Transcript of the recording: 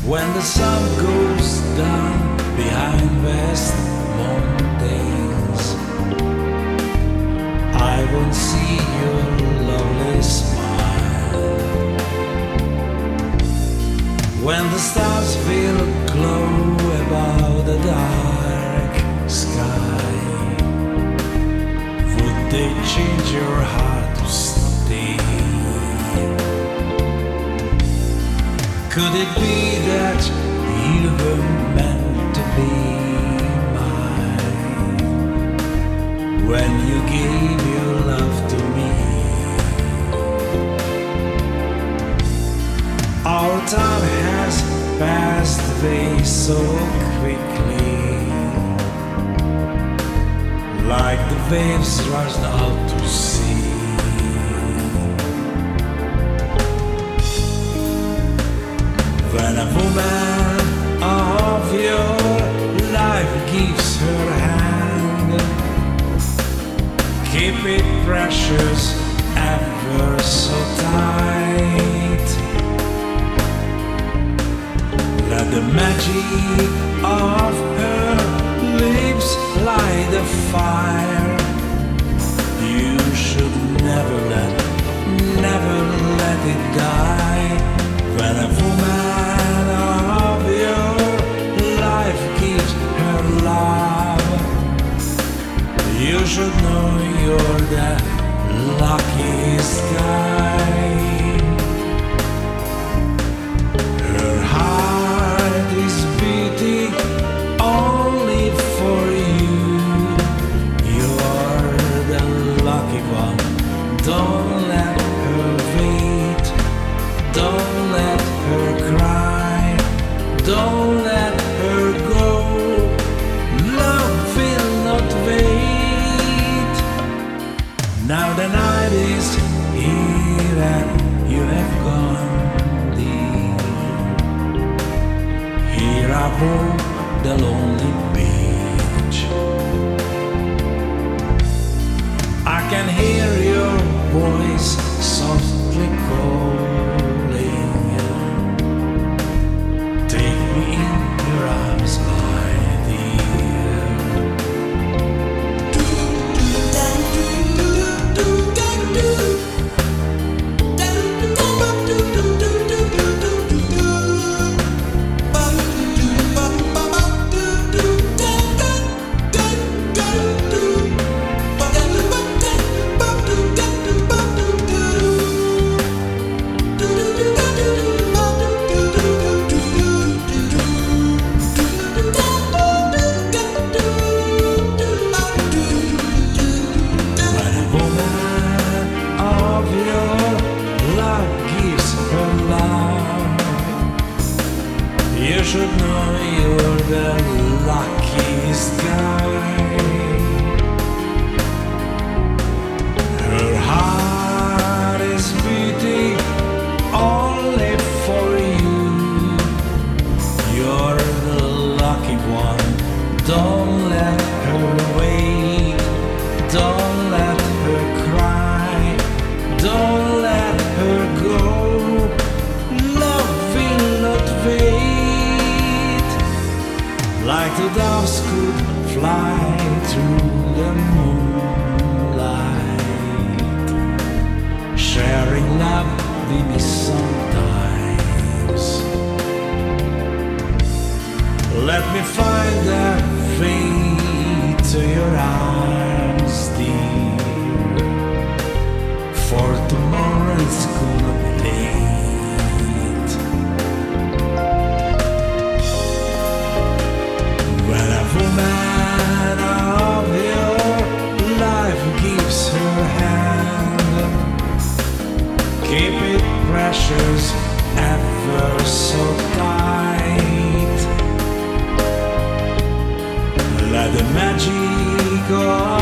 When the sun goes down behind vast mountains, I won't see your lovely smile. When the stars will glow above the dark sky, would they change your heart to stay? Could it be that you were meant to be mine when you gave your love to me? Our time has passed away so quickly, like the waves rushed out to sea. When a woman of your life gives her hand, keep it precious, ever so tight. Let the magic of her lips light the fire. You should never let it die. When a woman of your life gives her love, you should know you're the luckiest guy. Her heart is beating only for you. You're the lucky one. Don't let her wait. Don't let her cry. Don't let her go. Love will not wait. Now the night is here and you have gone, dear. Here I walk the lonely beach. I can hear your voice softly calling. Take me in your arms, my dear. You should know you're the luckiest guy. Her heart is beating only for you. You're the lucky one. Don't let her wait. Don't let her cry. Don't let her go. Love will not wait. Like the doves could fly through the moonlight, sharing love with me sometimes. Let me find the way to your arms, dear, for tomorrow it's gonna be late. When a woman of your life gives her hand, keep it precious, ever so tight. Let the magic of